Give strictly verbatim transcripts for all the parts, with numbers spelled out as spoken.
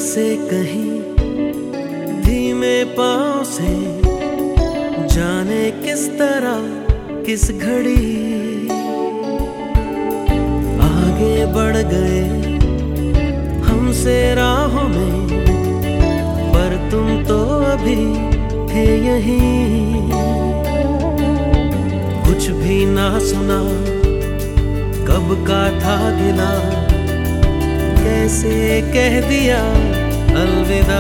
से कहीं धीमे पाँव से, जाने किस तरह किस घड़ी आगे बढ़ गए हमसे राहों में, पर तुम तो अभी थे यहीं। कुछ भी ना सुना, कब का था गिला, कैसे कह दिया अलविदा।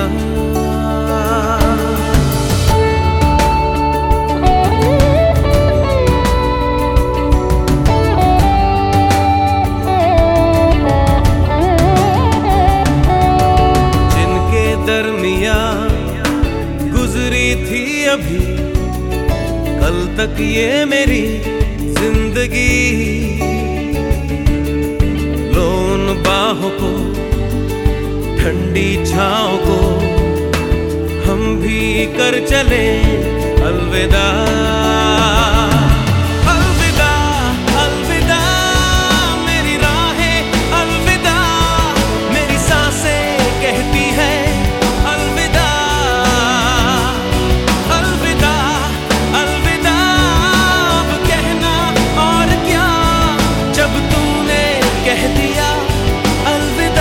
जिनके दरमिया गुजरी थी अभी कल तक ये मेरी जिंदगी, लो उन बाहों को, ठंडी छाँव को, हम भी कर चले अलविदा। अलविदा अलविदा मेरी राहें, अलविदा मेरी सांसें कहती है अलविदा। अलविदा अलविदा अब कहना और क्या, जब तूने कह दिया अलविदा।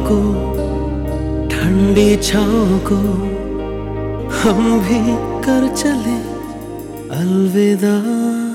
को, ठंडी छाँव को हम भी कर चले अलविदा।